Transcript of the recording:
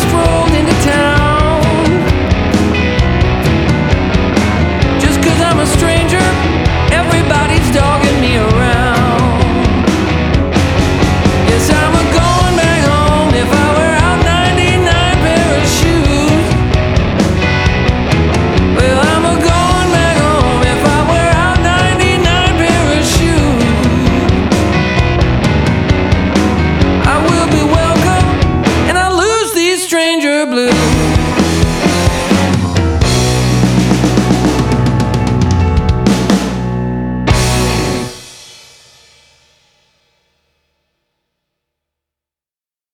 strolled into town. Just 'cause I'm a stranger, everybody's dogging me around. Yes, I'm a going back home. If I were out 99 pair of shoes, well, I'm a going back home. If I were out 99 pair of shoes, I will be welcome and I lose these stranger blues.